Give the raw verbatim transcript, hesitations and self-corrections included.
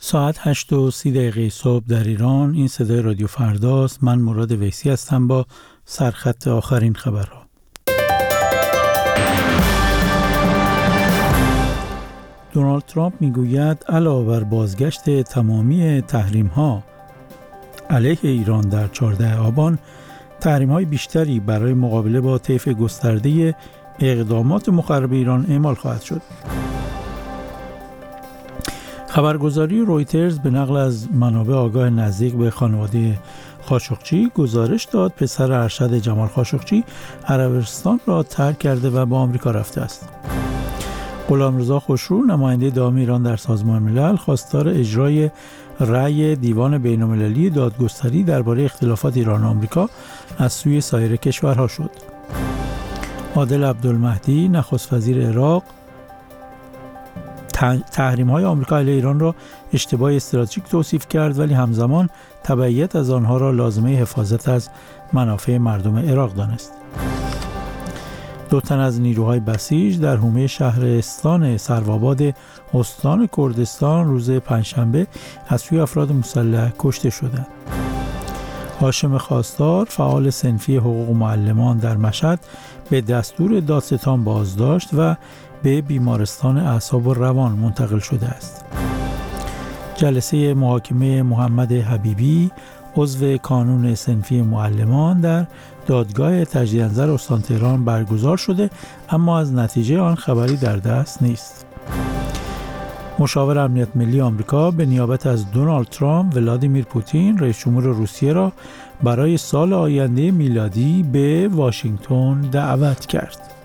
ساعت هشت و سی دقیقه صبح در ایران. این صدای رادیو فرداست. من مراد ویسی هستم با سرخط آخرین خبرها. دونالد ترامپ میگوید علاوه بر بازگشت تمامی تحریم‌ها علیه ایران در چهاردهم آبان، تحریم‌های بیشتری برای مقابله با طیف گسترده اقدامات مخرب ایران اعمال خواهد شد. خبرگزاری رویترز به نقل از منابع آگاه نزدیک به خانواده خاشقچی گزارش داد پسر ارشد جمال خاشقچی عربستان را ترک کرده و به آمریکا رفته است. غلامرضا خوشرو، نماینده دائم ایران در سازمان ملل، خواستار اجرای رأی دیوان بین‌المللی دادگستری درباره اختلافات ایران و آمریکا از سوی سایر کشورها شد. عادل عبدالمهدی، نخست وزیر عراق، تحریم‌های آمریکا علیه ایران را اشتباه استراتژیک توصیف کرد، ولی همزمان تبعیت از آنها را لازمه حفاظت از منافع مردم عراق دانست. دو تن از نیروهای بسیج در حومه شهرستان سروآباد استان کردستان روز پنجشنبه از سوی افراد مسلح کشته شدند. هاشم خواستار، فعال صنفی حقوق معلمان در مشهد، به دستور دادستان بازداشت و به بیمارستان اعصاب و روان منتقل شده است. جلسه محاکمه محمد حبیبی، عضو کانون صنفی معلمان، در دادگاه تجدیدنظر استان تهران برگزار شده، اما از نتیجه آن خبری در دست نیست. مشاور امنیت ملی آمریکا به نیابت از دونالد ترامپ، ولادیمیر پوتین، رئیس جمهور روسیه را برای سال آینده میلادی به واشنگتن دعوت کرد.